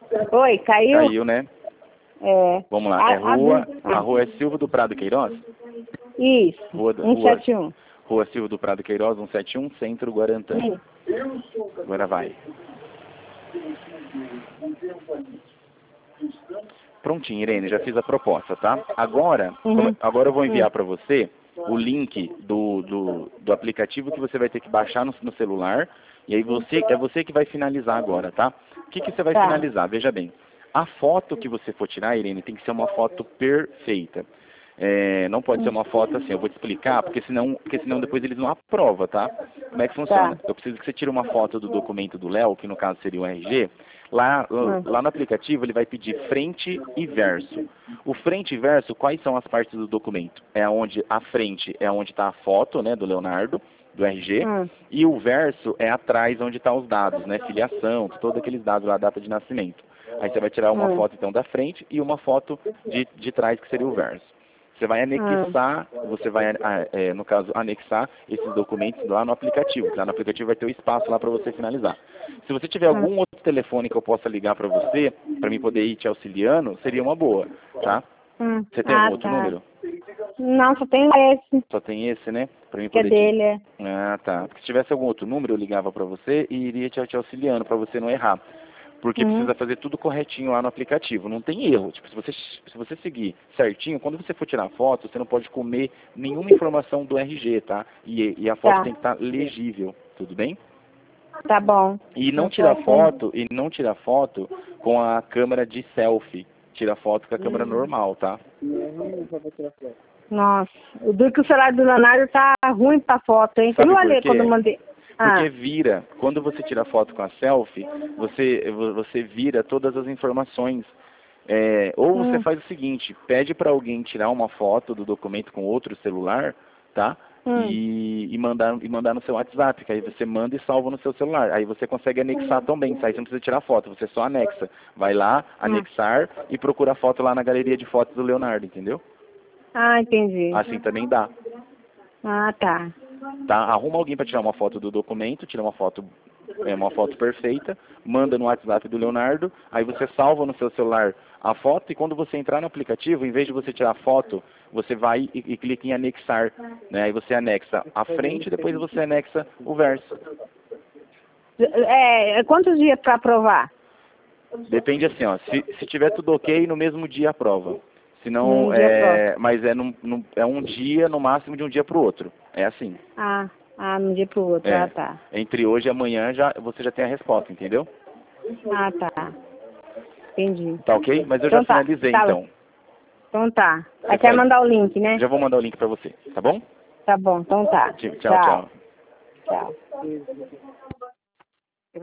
Oi, caiu? Caiu, né? É. Vamos lá. A rua é Silva do Prado Queiroz? Isso. Rua 171. Rua Silva do Prado Queiroz, 171, Centro Guarantã. Agora vai. Prontinho, Irene, já fiz a proposta, tá? Agora eu vou enviar para você o link do aplicativo que você vai ter que baixar no celular. E aí é você que vai finalizar agora, tá? O que você vai finalizar? Veja bem. A foto que você for tirar, Irene, tem que ser uma foto perfeita. Não pode ser uma foto assim, eu vou te explicar, porque senão depois eles não aprovam, tá? Como é que funciona? Eu preciso que você tire uma foto do documento do Léo, que no caso seria o RG. Lá no aplicativo ele vai pedir frente e verso. O frente e verso, quais são as partes do documento? A frente é onde está a foto, né, do Leonardo, do RG, e o verso é atrás onde estão os dados, né, filiação, todos aqueles dados lá, data de nascimento. Aí você vai tirar uma foto então da frente e uma foto de trás, que seria o verso. Você vai anexar, no caso, anexar esses documentos lá no aplicativo. Lá no aplicativo vai ter o espaço lá para você finalizar. Se você tiver algum outro telefone que eu possa ligar para você, para mim poder ir te auxiliando, seria uma boa, tá? Você tem algum outro número? Não, só tem esse. Só tem esse, né? Para mim Que é poder dele, Ah, tá. Porque se tivesse algum outro número, eu ligava para você e iria te auxiliando para você não errar. Porque precisa fazer tudo corretinho lá no aplicativo. Não tem erro. Tipo, se você seguir certinho, quando você for tirar foto, você não pode comer nenhuma informação do RG, tá? E a foto tem que estar legível. Tudo bem? Tá bom. E não tira foto com a câmera de selfie. Tira foto com a câmera normal, tá? Nossa, o duro que o celular do Leonardo tá ruim pra foto, hein? Sabe Eu por olhei quê? quando eu mandei. Porque vira, quando você tira foto com a selfie, você vira todas as informações. Ou você faz o seguinte, pede para alguém tirar uma foto do documento com outro celular, tá? E mandar no seu WhatsApp, que aí você manda e salva no seu celular. Aí você consegue anexar também, aí você não precisa tirar foto, você só anexa. Vai lá, anexar e procura a foto lá na galeria de fotos do Leonardo, entendeu? Ah, entendi. Assim também dá. Ah, tá. Tá? Arruma alguém para tirar uma foto do documento, tira uma foto perfeita, manda no WhatsApp do Leonardo, aí você salva no seu celular a foto e quando você entrar no aplicativo, em vez de você tirar a foto, você vai e clica em anexar, né? Aí você anexa a frente e depois você anexa o verso. Quantos dias para aprovar? Depende assim, ó, se tiver tudo ok, no mesmo dia aprova. Se não, mas é um dia, no máximo de um dia para o outro. É assim. De um dia pro outro, tá. Entre hoje e amanhã você já tem a resposta, entendeu? Ah, tá. Entendi. Tá ok? Mas eu Então já finalizei, então. Então tá. Aí quer mandar o link, né? Já vou mandar o link pra você, tá bom? Tá bom, então tá. Tchau, tchau. Tchau.